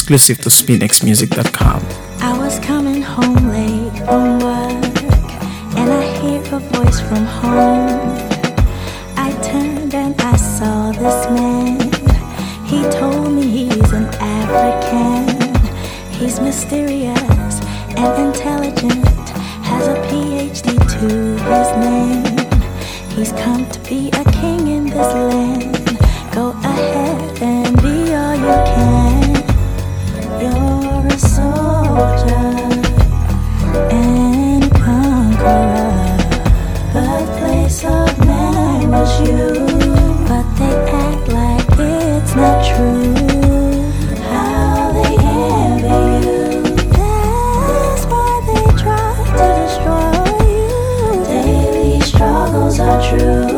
Exclusive to SpinXmusic.com. I was coming home late from work, and I hear a voice from home. I turned and I saw this man. He told me he's an African. He's mysterious and intelligent, has a PhD to his name. He's come to be a king in this land. Go ahead and be all you can. You're a soldier and a conqueror. Birthplace of man was you, but they act like it's not true. How they envy you. That's why they try to destroy you. Daily struggles are true.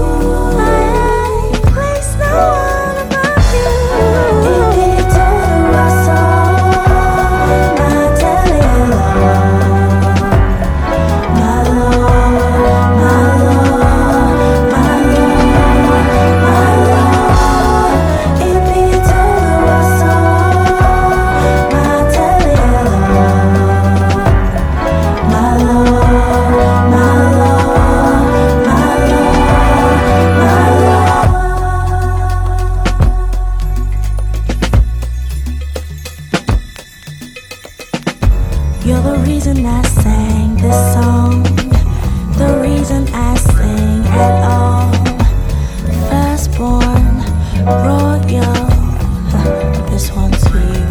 You're the reason I sang this song, the reason I sing at all. Firstborn, royal, this one's for you.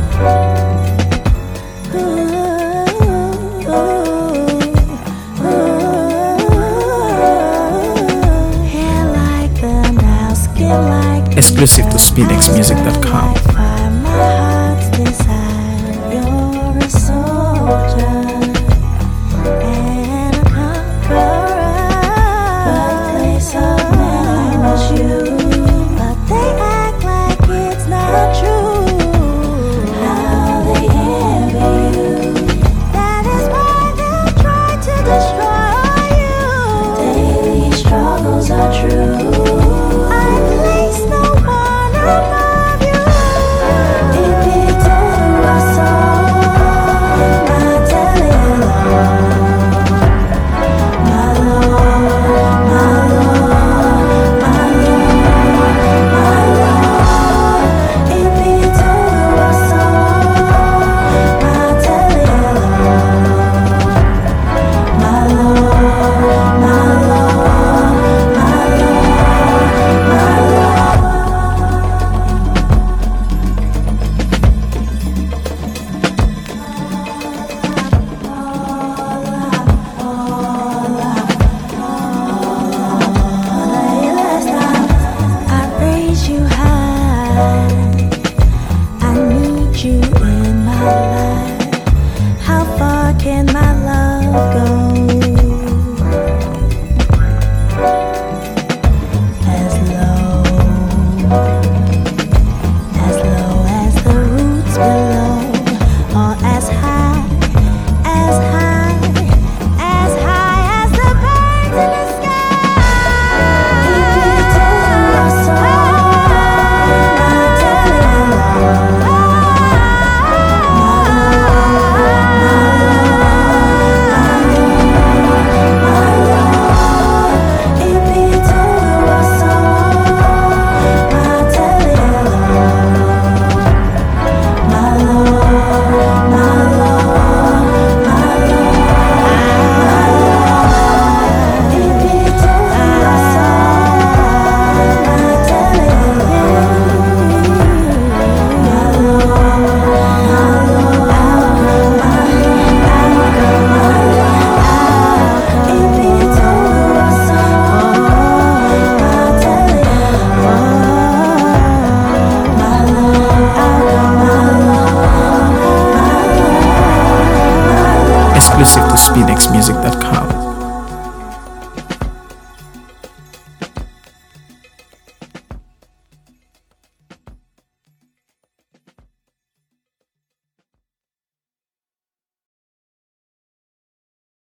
Hair like the Nile, skin like Exclusive to SpinXmusic.com. my heart's desire. You're a soldier and a conqueror. Birthplace of man was you, but they act like it's not true. How they envy you. That is why they try to destroy you. Daily struggles are true. I place no one above you. If you told us all, I tell you, my Lord, my Lord, my Lord, my Lord. If you told us all, I tell you, my Lord, my Lord, my Lord, my Lord. I raise you high. I need you in my life. How far can my love go? As low as the roots below, or as high as the birds in the sky. If you told us all, I tell you, my Lord. If you told us all, I tell you, my Lord, my Lord, my Lord. If you told us all, I tell you, my Lord, if you told us all, I tell you, my Lord. Exclusive to SpinXmusic.com.